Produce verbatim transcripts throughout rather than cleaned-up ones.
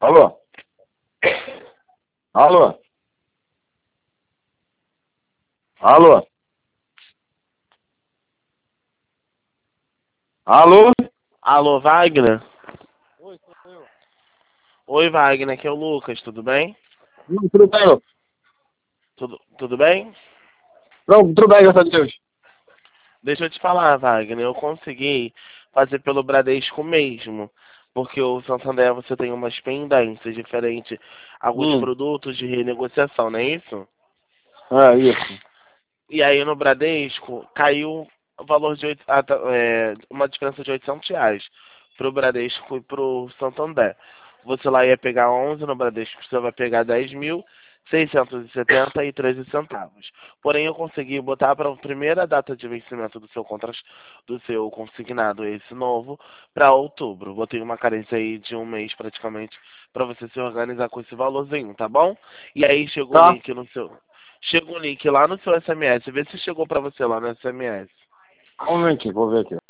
Alô? Alô? Alô? Alô? Alô, Wagner? Oi, sou eu. Oi, Wagner, aqui é o Lucas, tudo bem? Não, tudo bem, Lucas. Tudo, tudo bem? Não, tudo bem, graças a Deus. Deixa eu te falar, Wagner, eu consegui fazer pelo Bradesco mesmo, porque o Santander você tem umas pendências diferentes, alguns Hum, produtos de renegociação, não é isso? é isso. E aí no Bradesco caiu o valor de oito- ah, tá, é, uma diferença de oitocentos reais pro Bradesco e pro Santander. Você lá ia pegar onze no Bradesco, você vai pegar dez mil seiscentos e setenta e treze centavos. Porém, eu consegui botar para a primeira data de vencimento do seu contra, do seu consignado, esse novo, para outubro. Botei uma carência aí de um mês praticamente para você se organizar com esse valorzinho, tá bom? E aí chegou o Tá? link no seu, chega um link lá no seu S M S. Vê se chegou pra você lá no S M S. Um momentinho, vou ver aqui.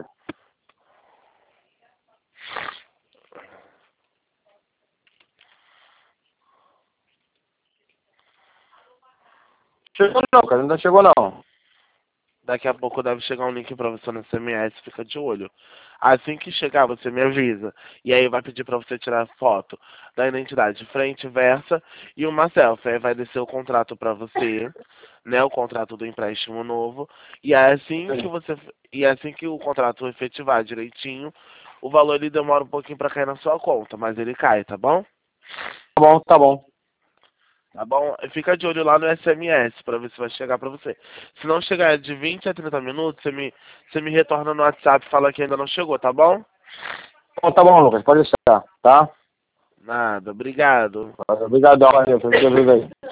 Chegou não, cara, ainda chegou não. Daqui a pouco deve chegar um link pra você no S M S. Fica de olho. Assim que chegar, você me avisa. E aí vai pedir pra você tirar foto da identidade frente, versa e uma selfie. Aí vai descer o contrato pra você, né? O contrato do empréstimo novo. E é assim que você, e é assim que o contrato efetivar direitinho, o valor ele demora um pouquinho pra cair na sua conta, mas ele cai, tá bom? Tá bom, tá bom. Tá bom? Fica de olho lá no S M S pra ver se vai chegar pra você. Se não chegar de vinte a trinta minutos, você me, você me retorna no WhatsApp e fala que ainda não chegou, tá bom? Bom, tá bom, Lucas, pode deixar, tá? Nada, obrigado. Obrigadão, valeu, pelo que eu vi aí.